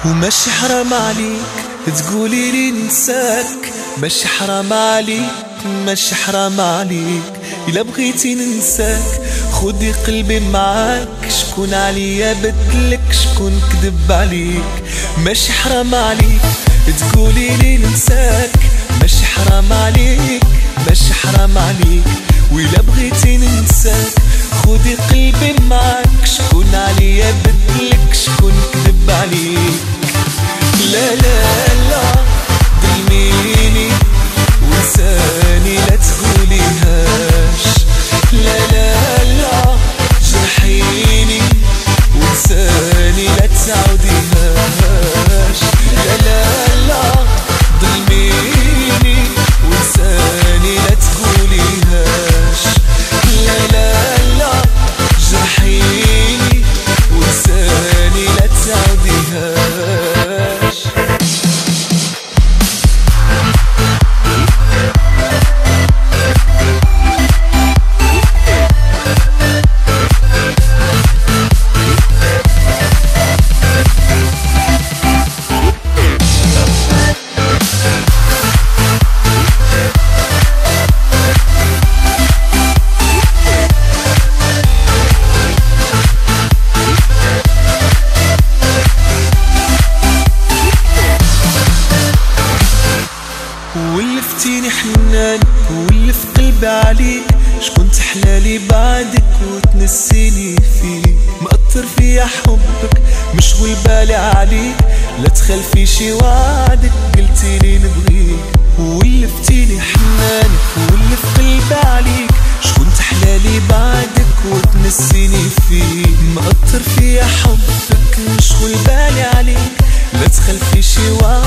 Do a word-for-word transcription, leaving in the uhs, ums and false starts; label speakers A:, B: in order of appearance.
A: وماشي حرام عليك تقولي لي ننساك، ماشي حرام عليك ماشي حرام عليك. إلا بغيتي ننساك خدي قلبي معاك، شكون عليا بدلك شكون كذب عليك. ماشي حرام عليك تقولي لي ننساك، ماشي حرام عليك ماشي حرام عليك. وإلا بغيتي ننساك خدي قلبي معاك، شكون عليا بدلك شكون كذب عليك. لا لا لا ظلميني ولساني لا تقوليهاش، لا لا لا جرحيني ولساني لا تعوديهاش. لا لا لا ظلميني ولساني لا تقوليهاش، لا لا لا جرحيني ولساني لا تعوديهاش. ولفتيني حنان واللي في قلبي عليك، شكون تحلالي بعدك وتنسيني فيه. مأثر فيا حبك مشغول بالي عليك، لا تخلفي شي وعدك قلتيلي نبغيك. ولفتيني حنان واللي في قلبي عليك، شكون تحلالي بعدك وتنسيني فيه. مأثر فيا حبك مشغول بالي عليك، لا تخلفي شي وعدك